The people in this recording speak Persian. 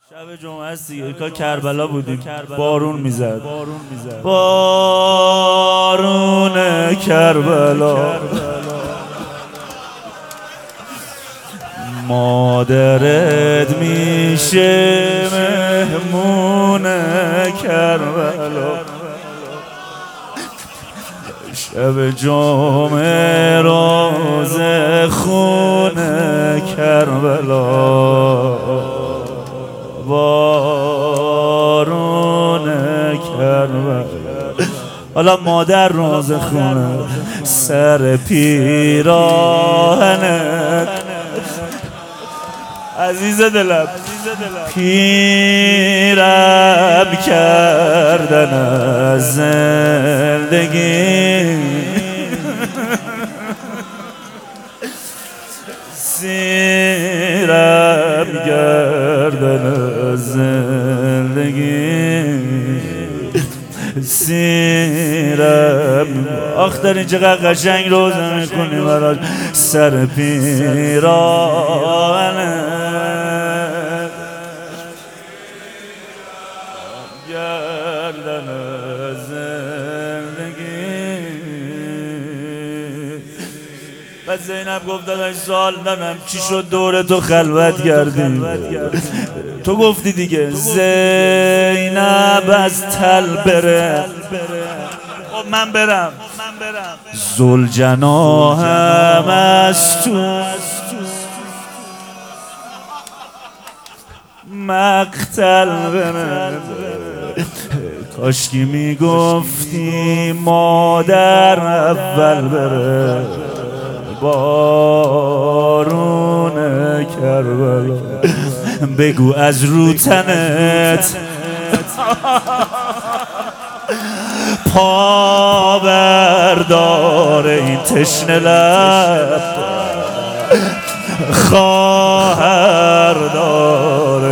شب جمعه است دیگه، که کربلا بودیم، بارون میزد. بارون کربلا، مادرت میشه مهمون کربلا. شب جمعه روز خون کربلا، بارون کربلا. حالا مادر روز خونه سر پیراهنت، عزیز دلم پیرم کردن از زندگی، سیرم گردن از زندگی، سیرم. آخ در این چقدر قشنگ روزه میکنی براش سر پیراهنه، گردن زندگی. و زینب گفت داداش سوال دارم، چی شد دور تو خلوت کردی؟ تو گفتی دیگه زینب از تل بره. خب من برم. ذوالجناحم از تو مقتل بره. کاشکی میگفتی مادر اول بره، بارون کربلا. بگو از رو تنت پا بردار، این تشنه لب خواهر داره.